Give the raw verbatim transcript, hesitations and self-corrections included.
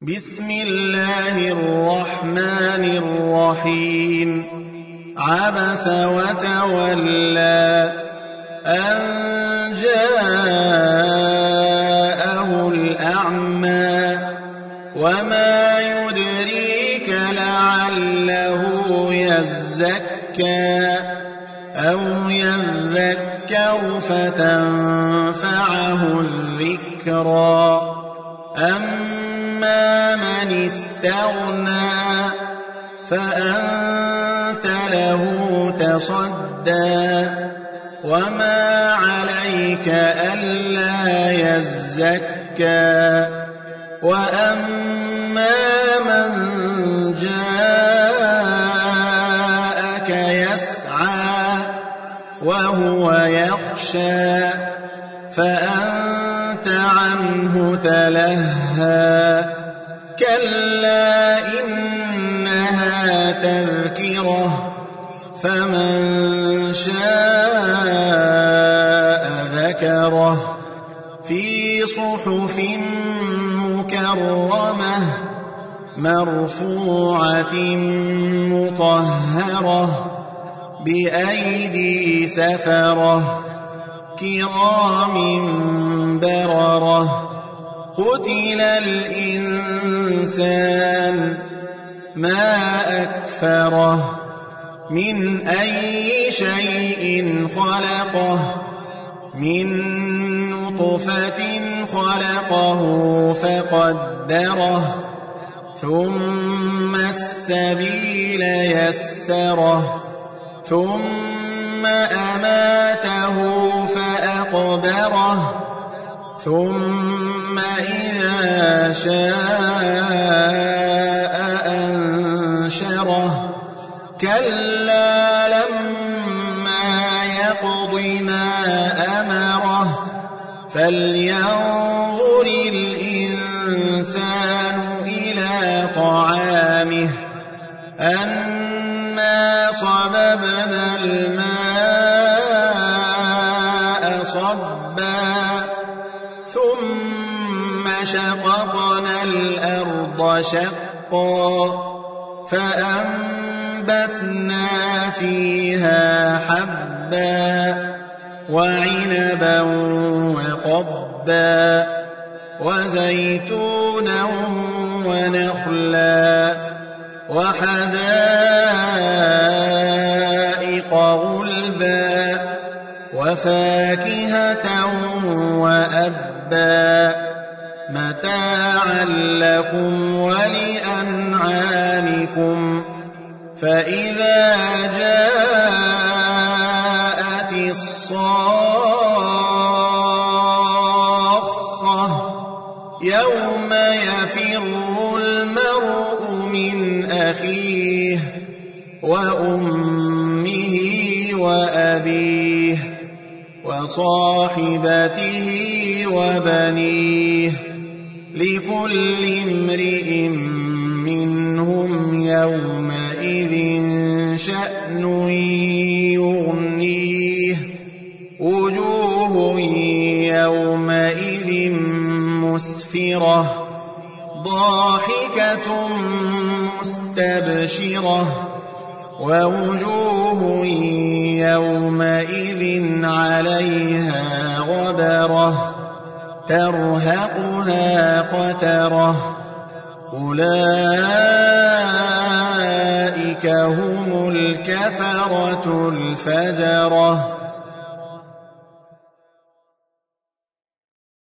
بسم الله الرحمن الرحيم عبس وتولى أن جاءه الأعمى وما يدريك لعله يزكى أو يذكر فتنفعه الذكرى أما من استغنى فأنت له تصدى وما عليك ألا يزكى وأما من جاءك يسعى وهو يخشى فأنت عنه تلهى كلا إنها تذكرة فمن شاء ذكره في صحف مكرمة مرفوعة مطهرة بأيدي سفرة كرام بررة قتل الإنسان ما أكفره من أي شيء خلقه من نطفة خلقه فقدره ثم السبيل يسره ثم أماته فأقبره ثم إذا شاء أنشره كلا لما يقض ما أمره فلينظر الإنسان إلى طعامه أنا صببنا الماء صبا ثم شققنا الأرض شقا فأنبتنا فيها حبا وعنبا وقضبا وزيتونا ونخلا وحدائق غلبا وفاكهة وأبا متاعا لكم ولأنعامكم فإذا جاءت الصاخة يوم يفر المرء من أخيه وأمه وأبيه وصاحبته وبنيه لكل امرئ منهم يومئذ شأن يغنيه وجوه يومئذ مسفرة ضاحكة مستبشرة ووجوه يومئذ عليها غبرة ترهقها قترة أولئك هم الكفرة الفجرة.